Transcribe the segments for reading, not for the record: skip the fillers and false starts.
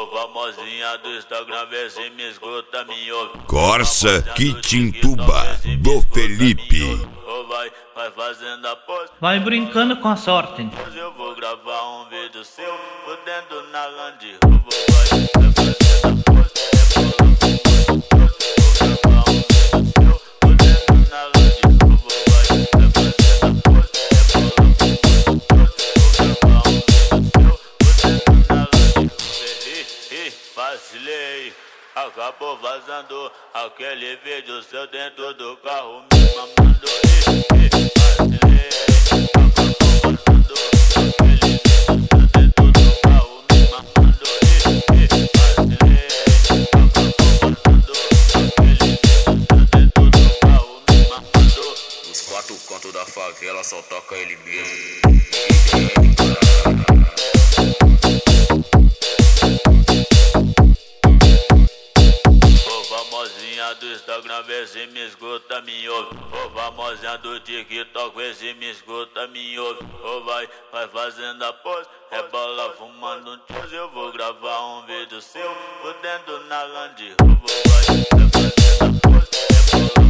Ô famosinha do Instagram, vê se me escuta, me ouve. Corsa Quitintuba do Felipe. Ô vai fazendo a pose. Vai brincando com a sorte. Hoje eu vou gravar um vídeo seu, fudendo na Land Rover. Vai fazendo a pose. Vacilei, acabou vazando aquele vídeo seu dentro do carro, me mamando. Vacilei, acabou vazando aquele vídeo seu dentro do carro, me mamando. Vacilei, acabou vazando aquele vídeo seu dentro do carro, me mamando. Os quatro cantos da favela só toca ele mesmo. Famosinha do Instagram, vê se me escuta, me ouve. Ô famosinha do TikTok, vê se me escuta, me ouve. Ô vai fazendo a pose, rebola fumando um tioz. Eu vou gravar um vídeo seu, fudendo na Land Rover. Vai fazendo a pose, rebola fumando um tioz.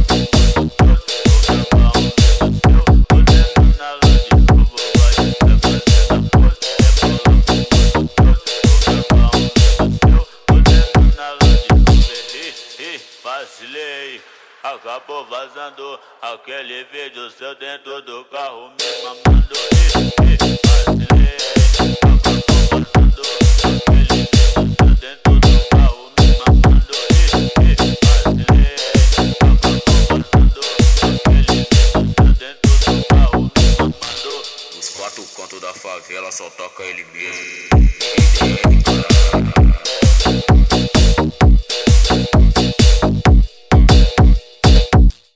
Vou gravar um vídeo seu, fudendo na Land Rover. Vai fazendo a pose, rebola fumando um tioz. Vou gravar um vídeo seu, fudendo na Land Rover. Vacilei, acabou vazando aquele vídeo seu dentro do carro, me mamando.